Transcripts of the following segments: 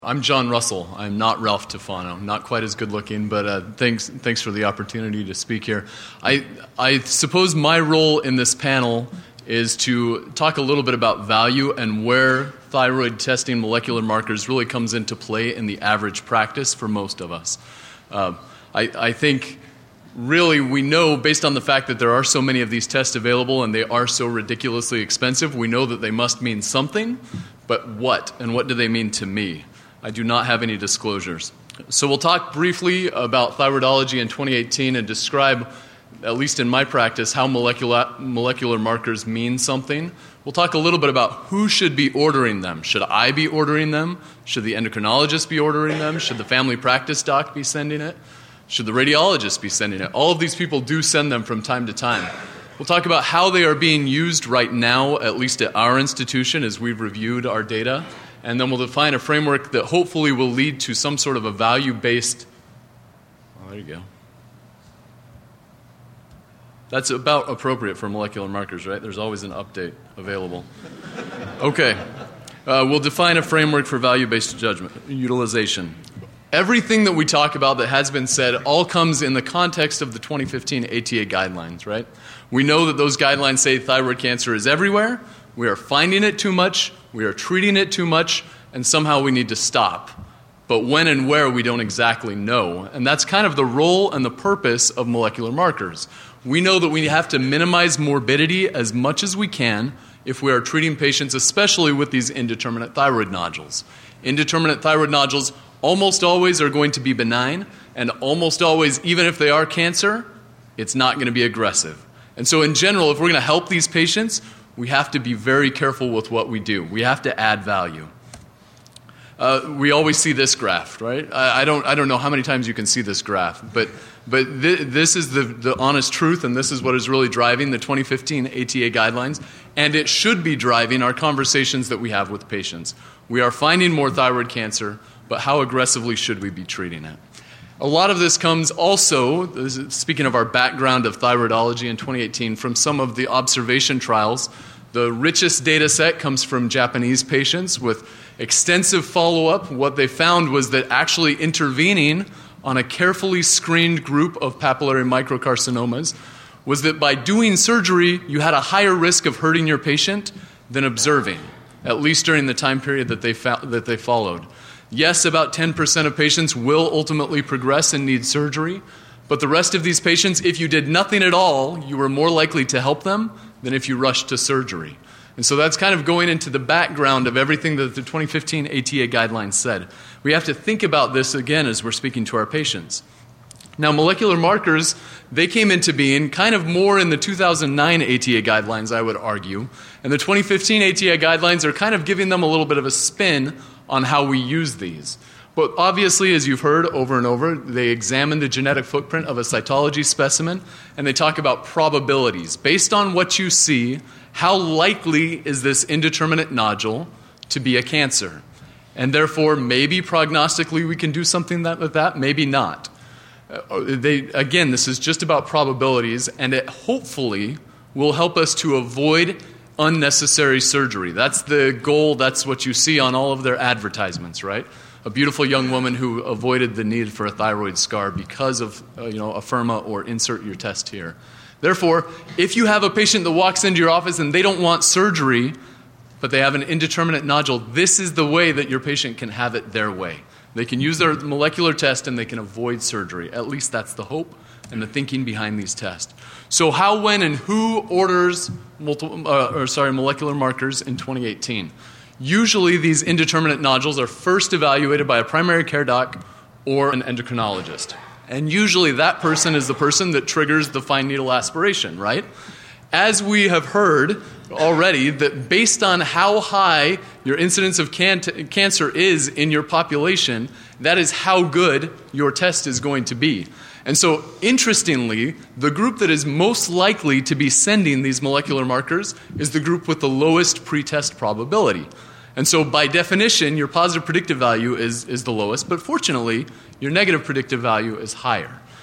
I'm John Russell. I'm not Ralph Tufano. Not quite as good looking, but thanks for the opportunity to speak here. I suppose my role in this panel is to talk a little bit about value and where thyroid testing molecular markers really comes into play in the average practice for most of us. I think really we know, based on the fact that there are so many of these tests available and they are so ridiculously expensive, we know that they must mean something, but what? And what do they mean to me? I do not have any disclosures. So we'll talk briefly about thyroidology in 2018 and describe, at least in my practice, how molecular markers mean something. We'll talk a little bit about who should be ordering them. Should I be ordering them? Should the endocrinologist be ordering them? Should the family practice doc be sending it? Should the radiologist be sending it? All of these people do send them from time to time. We'll talk about how they are being used right now, at least at our institution, as we've reviewed our data. And then we'll define a framework that hopefully will lead to some sort of a value-based... Oh, there you go. That's about appropriate for molecular markers, right? There's always an update available. Okay. We'll define a framework for value-based judgment, utilization. Everything that we talk about that has been said all comes in the context of the 2015 ATA guidelines, right? We know that those guidelines say thyroid cancer is everywhere. We are finding it too much. We are treating it too much, and somehow we need to stop. But when and where, we don't exactly know. And that's kind of the role and the purpose of molecular markers. We know that we have to minimize morbidity as much as we can if we are treating patients, especially with these indeterminate thyroid nodules. Indeterminate thyroid nodules almost always are going to be benign, and almost always, even if they are cancer, it's not going to be aggressive. And so in general, if we're going to help these patients, we have to be very careful with what we do. We have to add value. We always see this graph, right? I don't know how many times you can see this graph, but this is the honest truth, and this is what is really driving the 2015 ATA guidelines, and it should be driving our conversations that we have with patients. We are finding more thyroid cancer, but how aggressively should we be treating it? A lot of this comes also, speaking of our background of thyroidology in 2018, from some of the observation trials. The richest data set comes from Japanese patients with extensive follow-up. What they found was that actually intervening on a carefully screened group of papillary microcarcinomas was that by doing surgery, you had a higher risk of hurting your patient than observing, at least during the time period that they followed. Yes, about 10% of patients will ultimately progress and need surgery, but the rest of these patients, if you did nothing at all, you were more likely to help them than if you rushed to surgery. And so that's kind of going into the background of everything that the 2015 ATA guidelines said. We have to think about this again as we're speaking to our patients. Now, molecular markers, they came into being kind of more in the 2009 ATA guidelines, I would argue. And the 2015 ATA guidelines are kind of giving them a little bit of a spin on how we use these. But obviously, as you've heard over and over, they examine the genetic footprint of a cytology specimen, and they talk about probabilities. Based on what you see, how likely is this indeterminate nodule to be a cancer? And therefore, maybe prognostically we can do something with that, maybe not. Again, this is just about probabilities, and it hopefully will help us to avoid unnecessary surgery. That's the goal. That's what you see on all of their advertisements, right? A beautiful young woman who avoided the need for a thyroid scar because of Afirma or insert your test here. Therefore, if you have a patient that walks into your office and they don't want surgery, but they have an indeterminate nodule, this is the way that your patient can have it their way. They can use their molecular test and they can avoid surgery. At least that's the hope and the thinking behind these tests. So how, when, and who orders molecular markers in 2018? Usually these indeterminate nodules are first evaluated by a primary care doc or an endocrinologist. And usually that person is the person that triggers the fine needle aspiration, right? As we have heard already, that based on how high your incidence of cancer is in your population, that is how good your test is going to be. And so, interestingly, the group that is most likely to be sending these molecular markers is the group with the lowest pretest probability. And so, by definition, your positive predictive value is the lowest, but fortunately, your negative predictive value is higher.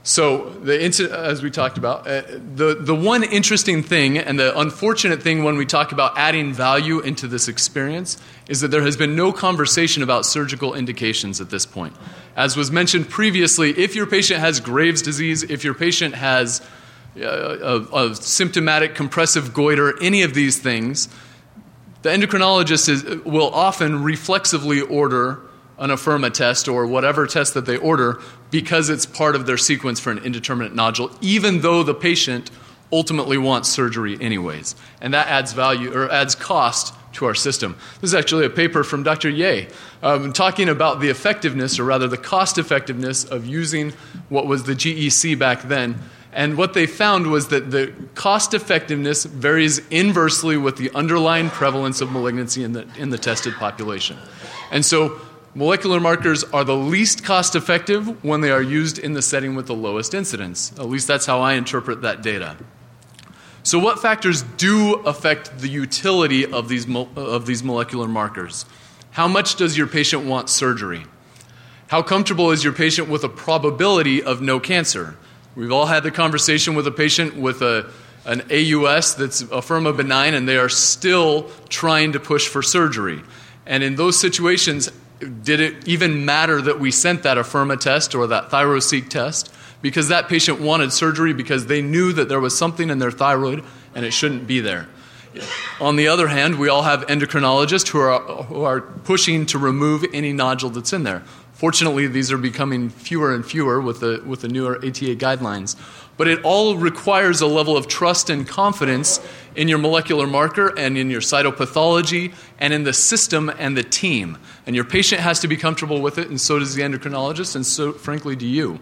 So, as we talked about, the one interesting thing and the unfortunate thing when we talk about adding value into this experience is that there has been no conversation about surgical indications at this point. As was mentioned previously, if your patient has Graves' disease, if your patient has a symptomatic compressive goiter, any of these things, the endocrinologist will often reflexively order an Afirma test or whatever test that they order because it's part of their sequence for an indeterminate nodule, even though the patient ultimately wants surgery anyways. And that adds value or adds cost to our system. This is actually a paper from Dr. Ye talking about the effectiveness, or rather the cost effectiveness of using what was the GEC back then. And what they found was that the cost effectiveness varies inversely with the underlying prevalence of malignancy in the tested population. And so molecular markers are the least cost effective when they are used in the setting with the lowest incidence. At least that's how I interpret that data. So what factors do affect the utility of these molecular markers? How much does your patient want surgery? How comfortable is your patient with a probability of no cancer? We've all had the conversation with a patient with an AUS that's Afirma benign, and they are still trying to push for surgery. And in those situations, did it even matter that we sent that Afirma test or that ThyroSeq test? Because that patient wanted surgery because they knew that there was something in their thyroid and it shouldn't be there. On the other hand, we all have endocrinologists who are pushing to remove any nodule that's in there. Fortunately, these are becoming fewer and fewer with the newer ATA guidelines. But it all requires a level of trust and confidence in your molecular marker and in your cytopathology and in the system and the team. And your patient has to be comfortable with it, and so does the endocrinologist, and so, frankly, do you.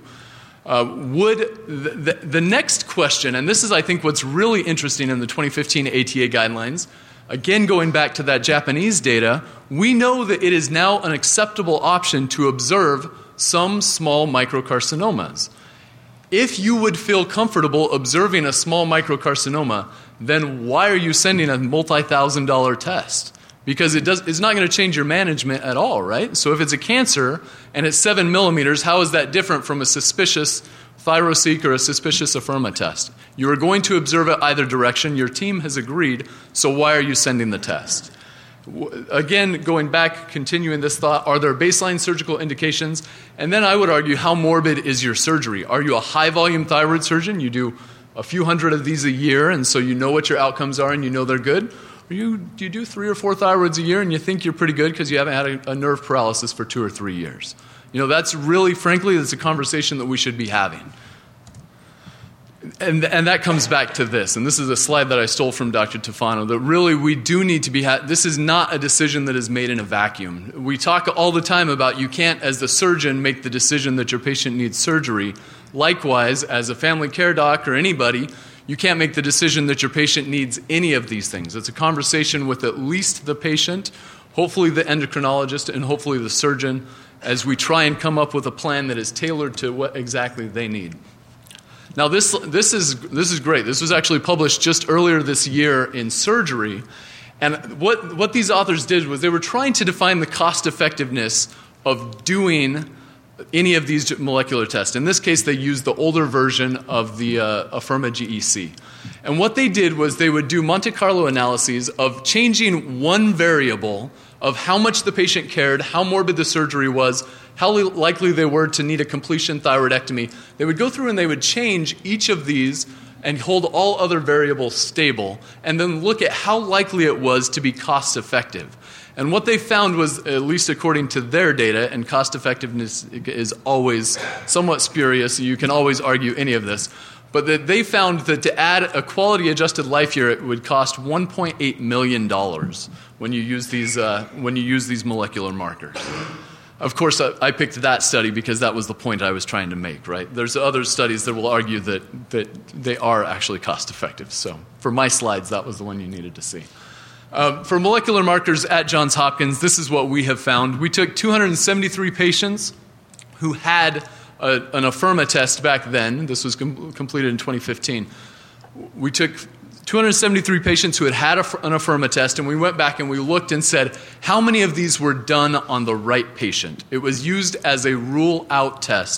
The next question, and this is, I think, what's really interesting in the 2015 ATA guidelines, again going back to that Japanese data, we know that it is now an acceptable option to observe some small microcarcinomas. If you would feel comfortable observing a small microcarcinoma, then why are you sending a multi-$1,000 test? Because it's not going to change your management at all, right? So if it's a cancer and it's 7 millimeters, how is that different from a suspicious ThyroSeq or a suspicious Afirma test? You are going to observe it either direction. Your team has agreed, so why are you sending the test? Again, going back, continuing this thought, are there baseline surgical indications? And then I would argue, how morbid is your surgery? Are you a high-volume thyroid surgeon? You do a few hundred of these a year, and so you know what your outcomes are and you know they're good? Or do you do 3 or 4 thyroids a year and you think you're pretty good because you haven't had a nerve paralysis for 2 or 3 years? You know, that's really, frankly, that's a conversation that we should be having. And that comes back to this, and this is a slide that I stole from Dr. Tufano, that really we do need to be, this is not a decision that is made in a vacuum. We talk all the time about you can't, as the surgeon, make the decision that your patient needs surgery. Likewise, as a family care doc or anybody, you can't make the decision that your patient needs any of these things. It's a conversation with at least the patient, hopefully the endocrinologist, and hopefully the surgeon, as we try and come up with a plan that is tailored to what exactly they need. Now, this is great. This was actually published just earlier this year in Surgery. And what these authors did was they were trying to define the cost effectiveness of doing any of these molecular tests. In this case, they used the older version of the Afirma GEC. And what they did was they would do Monte Carlo analyses of changing one variable of how much the patient cared, how morbid the surgery was, how likely they were to need a completion thyroidectomy. They would go through and they would change each of these and hold all other variables stable, and then look at how likely it was to be cost effective. And what they found was, at least according to their data, and cost effectiveness is always somewhat spurious, you can always argue any of this, but that they found that to add a quality adjusted life year, it would cost $1.8 million when you use these molecular markers. Of course, I picked that study because that was the point I was trying to make, right? There's other studies that will argue that they are actually cost effective. So for my slides, that was the one you needed to see. For molecular markers at Johns Hopkins, this is what we have found. We took 273 patients who had an Afirma test back then. This was completed in 2015. We took 273 patients who had an Afirma test, and we went back and we looked and said, how many of these were done on the right patient? It was used as a rule-out test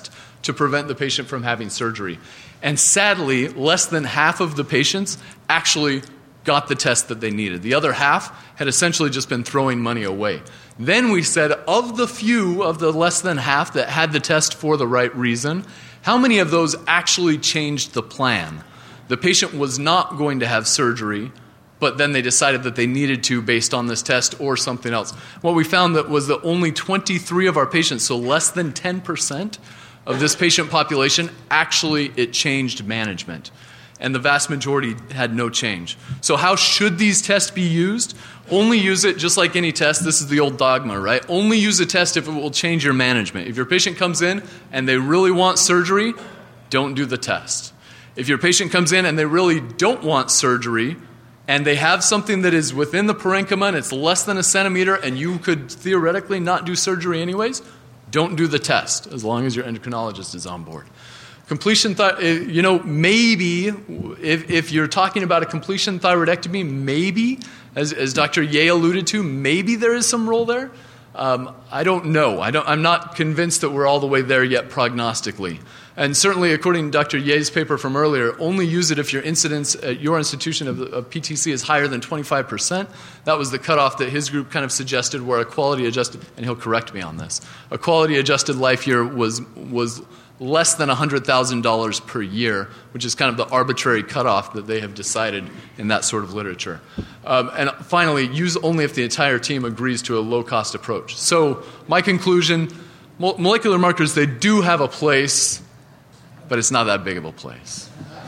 to prevent the patient from having surgery. And sadly, less than half of the patients actually got the test that they needed. The other half had essentially just been throwing money away. Then we said, of the few, of the less than half that had the test for the right reason, how many of those actually changed the plan? The patient was not going to have surgery, but then they decided that they needed to based on this test or something else. What we found that was that only 23 of our patients, so less than 10% of this patient population, actually it changed management. And the vast majority had no change. So how should these tests be used? Only use it just like any test. This is the old dogma, right? Only use a test if it will change your management. If your patient comes in and they really want surgery, don't do the test. If your patient comes in and they really don't want surgery and they have something that is within the parenchyma and it's less than a centimeter and you could theoretically not do surgery anyways, don't do the test as long as your endocrinologist is on board. Completion, maybe if you're talking about a completion thyroidectomy, maybe, as Dr. Ye alluded to, maybe there is some role there. I don't know. I'm not convinced that we're all the way there yet prognostically. And certainly, according to Dr. Ye's paper from earlier, only use it if your incidence at your institution of PTC is higher than 25%. That was the cutoff that his group kind of suggested, where a quality-adjusted, and he'll correct me on this, a quality-adjusted life year was less than $100,000 per year, which is kind of the arbitrary cutoff that they have decided in that sort of literature. And finally, use only if the entire team agrees to a low-cost approach. So my conclusion, molecular markers, they do have a place, but it's not that big of a place.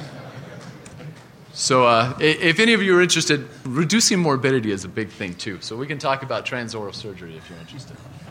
So if any of you are interested, reducing morbidity is a big thing too. So we can talk about transoral surgery if you're interested.